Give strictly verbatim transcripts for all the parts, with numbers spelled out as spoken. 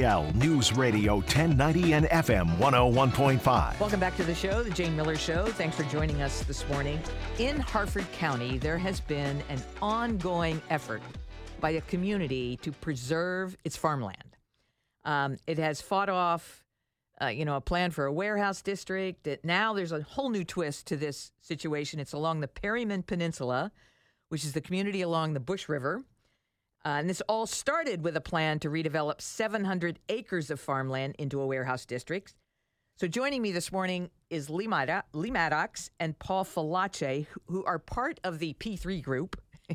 L News Radio ten ninety and F M one oh one point five. Welcome back to the show, the Jane Miller Show. Thanks for joining us this morning. In Harford County, there has been an ongoing effort by a community to preserve its farmland. Um, it has fought off, uh, you know, a plan for a warehouse district. It, now there's a whole new twist to this situation. It's along the Perryman Peninsula, which is the community along the Bush River. Uh, and this all started with a plan to redevelop seven hundred acres of farmland into a warehouse district. So joining me this morning is Lee, Maddox, Lee Maddox and Paul Falache, who are part of the P three group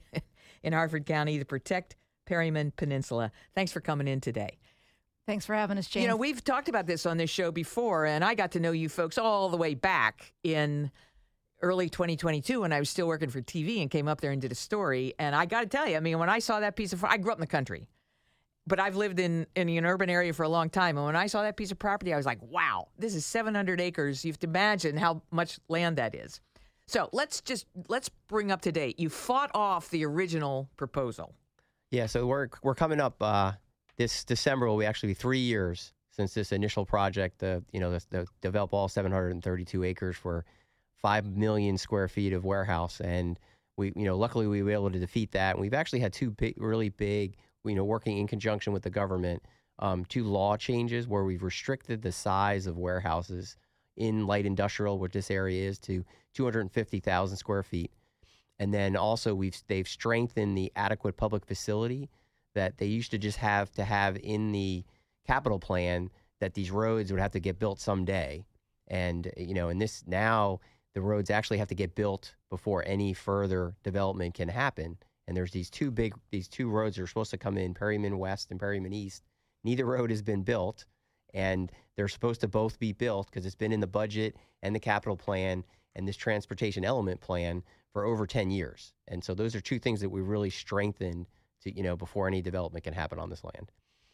in Harford County, the Protect Perryman Peninsula. Thanks for coming in today. Thanks for having us, Jane. You know, we've talked about this on this show before, and I got to know you folks all the way back in early twenty twenty-two when I was still working for T V and came up there and did a story. And I got to tell you, I mean, when I saw that piece of, I grew up in the country, but I've lived in, in an urban area for a long time. And when I saw that piece of property, I was like, wow, this is seven hundred acres. You have to imagine how much land that is. So let's just, let's bring up to date. You fought off the original proposal. Yeah, so we're we're coming up uh, this December will be actually three years since this initial project, the, you know, the, the develop all seven hundred thirty-two acres for five million square feet of warehouse. And we, you know, luckily we were able to defeat that. And we've actually had two big, really big, you know, working in conjunction with the government, um, two law changes where we've restricted the size of warehouses in light industrial, which this area is, to two hundred fifty thousand square feet. And then also we've, they've strengthened the adequate public facility that they used to just have to have in the capital plan, that these roads would have to get built someday. And, you know, and this now, the roads actually have to get built before any further development can happen. And there's these two big, these two roads that are supposed to come in, Perryman West and Perryman East. Neither road has been built, and they're supposed to both be built because it's been in the budget and the capital plan and this transportation element plan for over ten years. And so those are two things that we really strengthened to, you know, before any development can happen on this land.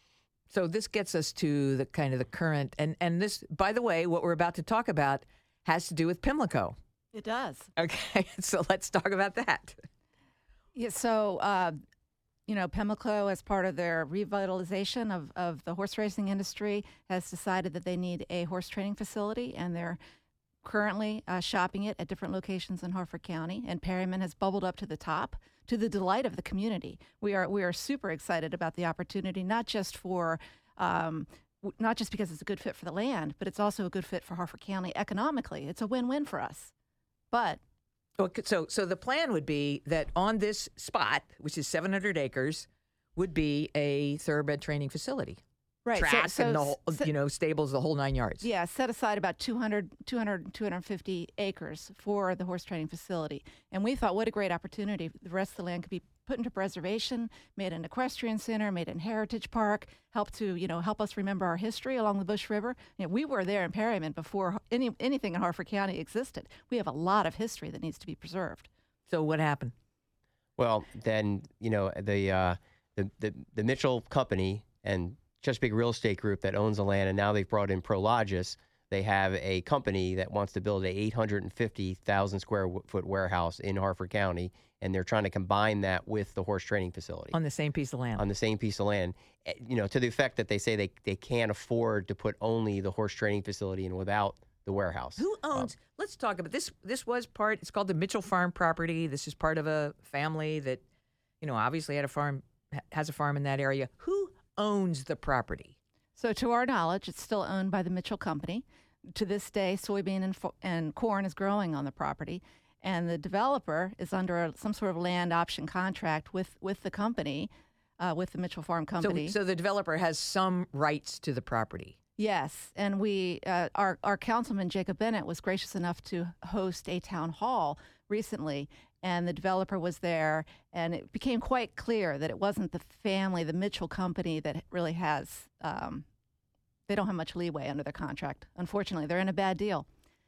So this gets us to the kind of the current, and, and this, by the way, what we're about to talk about has to do with Pimlico. It does. Okay, so let's talk about that. Yeah, so, uh, you know, Pimlico, as part of their revitalization of, of the horse racing industry, has decided that they need a horse training facility, and they're currently uh, shopping it at different locations in Harford County, and Perryman has bubbled up to the top, to the delight of the community. We are we are super excited about the opportunity, not just for um, w- not just because it's a good fit for the land, but it's also a good fit for Harford County economically. It's a win-win for us. But Okay, so so the plan would be that on this spot, which is seven hundred acres, would be a thoroughbred training facility. right, Track so, so and the whole, s- you know, stables, the whole nine yards. Yeah, set aside about two hundred, two hundred, two hundred fifty acres for the horse training facility. And we thought, what a great opportunity. The rest of the land could be put into preservation, made an equestrian center, made an heritage park, help to, you know, help us remember our history along the Bush River. You know, we were there in Perryman before any anything in Harford County existed. We have a lot of history that needs to be preserved. So what happened? Well, then, you know, the uh, the, the the Mitchell Company and Chesapeake Real Estate Group that owns the land, and now they've brought in Prologis. They have a company that wants to build a eight hundred fifty thousand square foot warehouse in Harford County, and they're trying to combine that with the horse training facility On the same piece of land. on the same piece of land. Eh, You know, to the effect that they say they, they can't afford to put only the horse training facility in without the warehouse. Who owns? let's talk about this. This was part. It's called the Mitchell Farm property. This is part of a family that, you know, obviously had a farm, ha- has a farm in that area. Who owns the property? So to our knowledge, it's still owned by the Mitchell Company. To this day, soybean and, fo- and corn is growing on the property, and the developer is under a, some sort of land option contract with, with the company, uh, with the Mitchell Farm Company. So, so the developer has some rights to the property. Yes, and we, uh, our our councilman Jacob Bennett was gracious enough to host a town hall recently, and the developer was there, and it became quite clear that it wasn't the family, the Mitchell Company, that really has. Um, they don't have much leeway under their contract. Unfortunately, they're in a bad deal.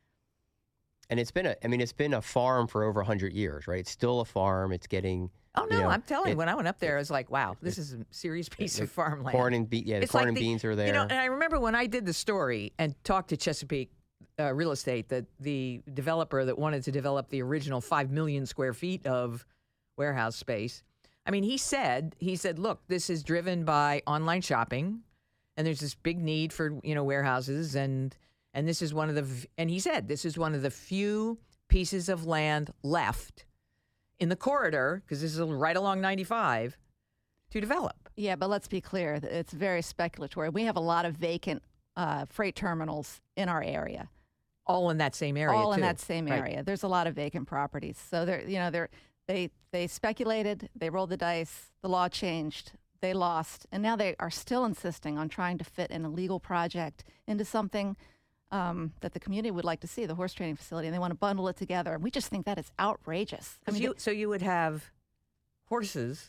And it's been a, I mean, it's been a farm for over one hundred years, right? It's still a farm. It's getting. Oh no, you know, I'm telling you, it- when I went up there, I was like, wow, this is a serious piece of farmland. Corn and be- yeah, the It's corn like and the- beans are there. You know, and I remember when I did the story and talked to Chesapeake uh, Real Estate, that the developer that wanted to develop the original five million square feet of warehouse space. I mean, he said, he said, look, this is driven by online shopping. and there's this big need for, you know, warehouses, and and this is one of the v- and he said this is one of the few pieces of land left in the corridor, because this is right along ninety-five, to develop. Yeah, but let's be clear. th- It's very speculatory. We have a lot of vacant uh, freight terminals in our area. All in that same area, all in too. that same Right. area. There's a lot of vacant properties. So they're, you know, they're, they they speculated, they rolled the dice, the law changed, they lost, and now they are still insisting on trying to fit an illegal project into something um, that the community would like to see, the horse training facility, and they want to bundle it together. And we just think that is outrageous. I 'Cause mean, you, so you would have horses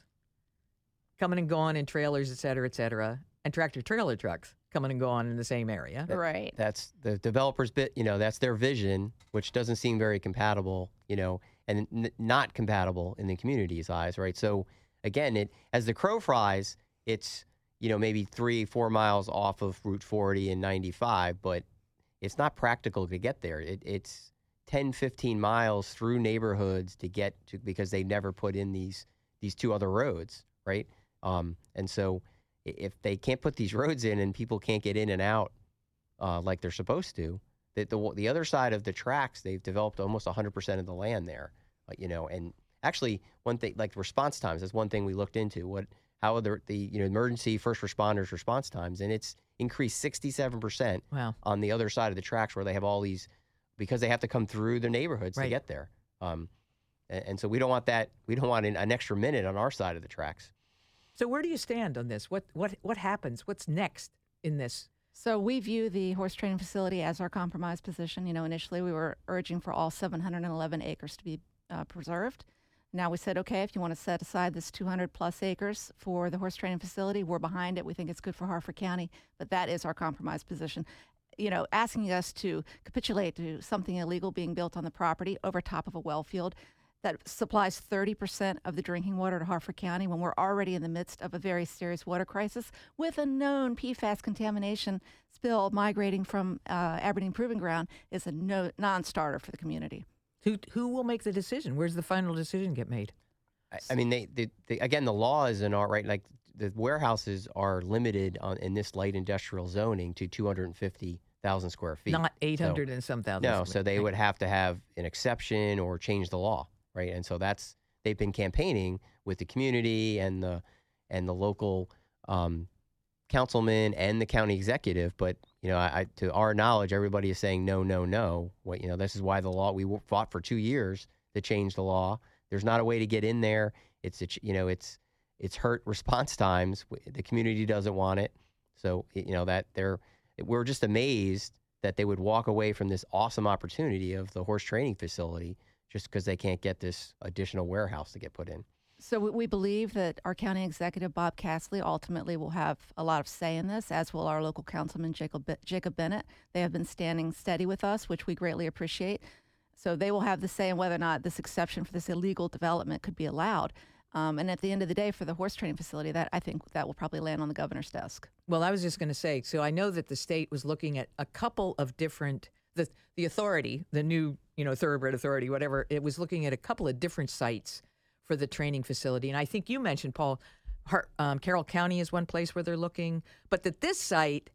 coming and going in trailers, et cetera, et cetera, and tractor trailer trucks coming and going in the same area. right. That's the developer's bit, you know, that's their vision, which doesn't seem very compatible, you know, and n- not compatible in the community's eyes, right? So again, it as the crow flies, it's, you know, maybe three, four miles off of Route forty and ninety-five, but it's not practical to get there. It, it's ten, fifteen miles through neighborhoods to get to, because they never put in these these two other roads, right? Um, and so i- if they can't put these roads in and people can't get in and out uh, like they're supposed to, the, the the other side of the tracks, they've developed almost one hundred percent of the land there, uh, you know. And actually, one thing like response times is one thing we looked into. What how are the the you know emergency first responders response times, and it's increased sixty-seven percent Wow. on the other side of the tracks where they have all these, because they have to come through the neighborhoods Right. to get there. Um, and, and so we don't want that. We don't want an, an extra minute on our side of the tracks. So where do you stand on this? What what what happens? What's next in this? So we view the horse training facility as our compromise position. You know, initially we were urging for all seven hundred eleven acres to be uh, preserved. Now we said, okay, if you want to set aside this two hundred plus acres for the horse training facility, we're behind it. We think it's good for Harford County, but that is our compromise position. You know, asking us to capitulate to something illegal being built on the property over top of a well field that supplies thirty percent of the drinking water to Harford County when we're already in the midst of a very serious water crisis with a known P FAS contamination spill migrating from uh, Aberdeen Proving Ground is a no, non-starter for the community. Who who will make the decision? Where's the final decision get made? I, I mean, they, they, they again, the law is in our right. Like the warehouses are limited on in this light industrial zoning to two hundred fifty thousand square feet. Not eight So- hundred and some thousand. No, square so they feet. would have to have an exception or change the law, right? And so that's they've been campaigning with the community and the and the local um, councilman and the county executive. But you know, I, I, to our knowledge, everybody is saying no, no, no. What you know, this is why the law we w- fought for two years to change the law. There's not a way to get in there. It's a, ch- you know, it's it's hurt response times. W- The community doesn't want it, so you know that they're we're just amazed that they would walk away from this awesome opportunity of the horse training facility just because they can't get this additional warehouse to get put in. So we- we believe that our county executive, Bob Castley, ultimately will have a lot of say in this, as will our local councilman, Jacob, Be- Jacob Bennett. They have been standing steady with us, which we greatly appreciate. So they will have the say in whether or not this exception for this illegal development could be allowed. Um, and at the end of the day, for the horse training facility, that I think that will probably land on the governor's desk. Well, I was just going to say, so I know that the state was looking at a couple of different, the the authority, the new, you know, thoroughbred authority, whatever, it was looking at a couple of different sites for the training facility. And I think you mentioned, Paul, Har- um, Carroll County is one place where they're looking, but that this site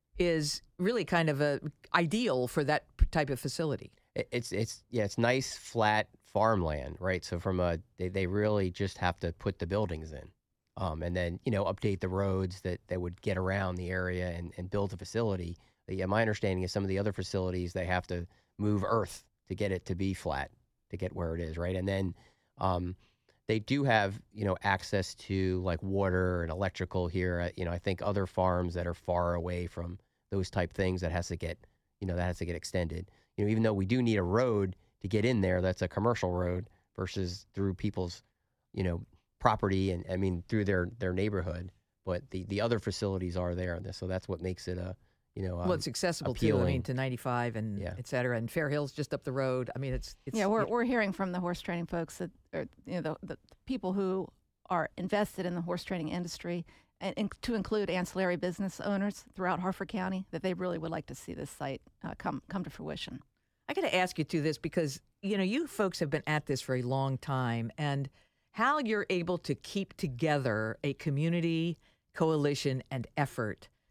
is really kind of a ideal for that p- type of facility. It- It's it's yeah, it's nice flat farmland, right? So from a they, they really just have to put the buildings in, um, and then you know update the roads that that would get around the area and, and build a facility. But yeah, my understanding is some of the other facilities they have to move earth to get it to be flat to get where it is, right? And then um, they do have you know access to like water and electrical here. Uh, You know, I think other farms that are far away from those type things that has to get you know that has to get extended. You know, even though we do need a road to get in there, that's a commercial road versus through people's, you know, property and I mean through their their neighborhood. But the the other facilities are there, and so that's what makes it a, you know, um, well, it's accessible too. I appealing. mean, to ninety-five and Yeah. et cetera, and Fair Hill's just up the road. I mean, it's it's Yeah, we're, it- we're hearing from the horse training folks that, or, you know, the, the people who are invested in the horse training industry, and, and to include ancillary business owners throughout Harford County, that they really would like to see this site uh, come come to fruition. I got to ask you to this because, you know, you folks have been at this for a long time, and how you're able to keep together a community coalition and effort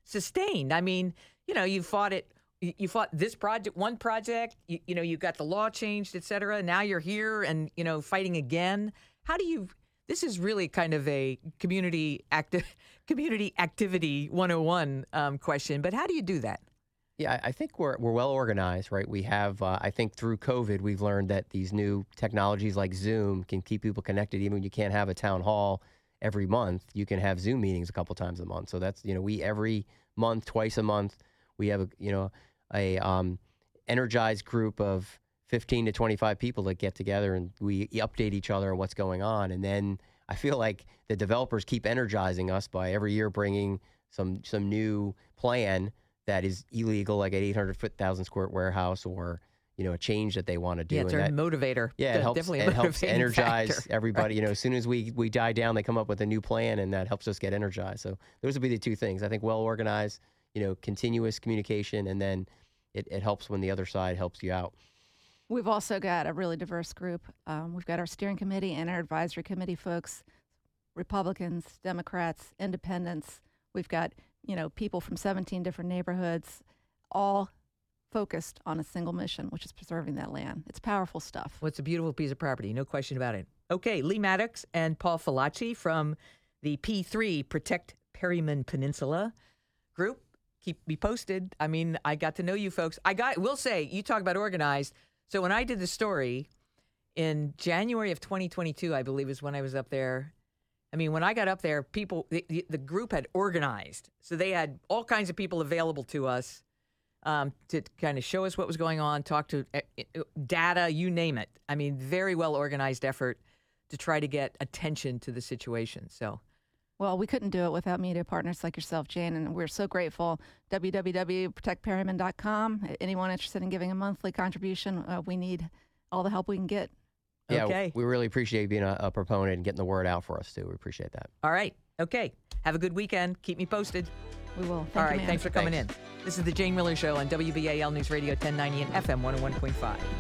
sustained. I mean, you know, you fought it. You you fought this project, one project. You, you know, you got the law changed, et cetera. Now you're here, and you know, fighting again. How do you? This is really kind of a community active, community activity one oh one um, question. But how do you do that? Yeah, I think we're we're well organized, right? We have, uh, I think, through COVID, we've learned that these new technologies like Zoom can keep people connected, even when you can't have a town hall every month. You can have Zoom meetings a couple times a month. So that's, you know, we every month, twice a month, we have a, you know, a um, energized group of fifteen to twenty-five people that get together and we update each other on what's going on. And then I feel like the developers keep energizing us by every year bringing some some new plan that is illegal, like an eight hundred thousand square warehouse, or you know, a change that they want to do. Yeah, it's and a that, motivator. Yeah, it helps. Definitely a it helps motivating energize factor. everybody. Right. You know, as soon as we we die down, they come up with a new plan, and that helps us get energized. So those would be the two things. I think well organized, you know, continuous communication, and then it, it helps when the other side helps you out. We've also got a really diverse group. Um, we've got our steering committee and our advisory committee folks, Republicans, Democrats, independents. We've got, you know, people from seventeen different neighborhoods, all focused on a single mission, which is preserving that land. It's powerful stuff. Well, it's a beautiful piece of property, no question about it. Okay, Lee Maddox and Paul Falacci from the P three Protect Perryman Peninsula group. Keep me posted. I mean, I got to know you folks. I got, will say, you talk about organized. So when I did the story in January of twenty twenty-two, I believe is when I was up there. I mean, when I got up there, people, the, the, the group had organized. So they had all kinds of people available to us um, to kind of show us what was going on, talk to uh, data, you name it. I mean, very well organized effort to try to get attention to the situation. So, Well, we couldn't do it without media partners like yourself, Jane, and we're so grateful. w w w dot protect perryman dot com. Anyone interested in giving a monthly contribution, uh, we need all the help we can get. Yeah, Okay. we really appreciate you being a, a proponent and getting the word out for us too. We appreciate that. all right. Okay. Have a good weekend. Keep me posted. We will. Thank all you, right. ma'am. Thanks for coming Thanks. in. This is the Jane Miller Show on W B A L News Radio ten ninety and F M one oh one point five.